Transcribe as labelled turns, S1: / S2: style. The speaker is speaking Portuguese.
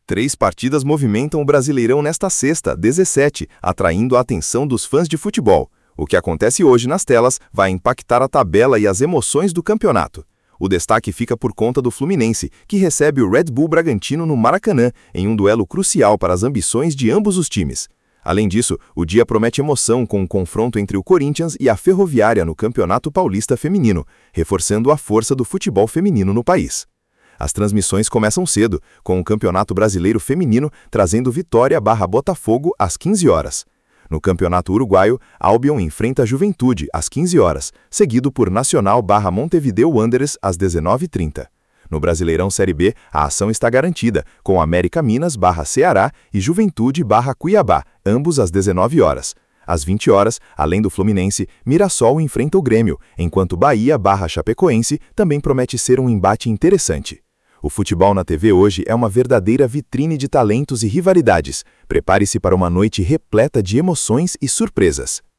S1: Três partidas movimentam o Brasileirão nesta sexta, 17, atraindo a atenção dos fãs de futebol. O que acontece hoje nas telas vai impactar a tabela e as emoções do campeonato. O destaque fica por conta do Fluminense, que recebe o Red Bull Bragantino no Maracanã, em um duelo crucial para as ambições de ambos os times. Além disso, o dia promete emoção com o confronto entre o Corinthians e a Ferroviária no Campeonato Paulista Feminino, reforçando a força do futebol feminino no país. As transmissões começam cedo, com o Campeonato Brasileiro Feminino trazendo Vitória/Botafogo às 15 horas. No Campeonato Uruguaio, Albion enfrenta a Juventude às 15 horas, seguido por Nacional/Montevideo Wanderers às 19h30. No Brasileirão Série B, a ação está garantida, com América Minas/Ceará e Juventude/Cuiabá, ambos às 19 horas. Às 20 horas, além do Fluminense, Mirassol enfrenta o Grêmio, enquanto Bahia/Chapecoense também promete ser um embate interessante. O futebol na TV hoje é uma verdadeira vitrine de talentos e rivalidades. Prepare-se para uma noite repleta de emoções e surpresas.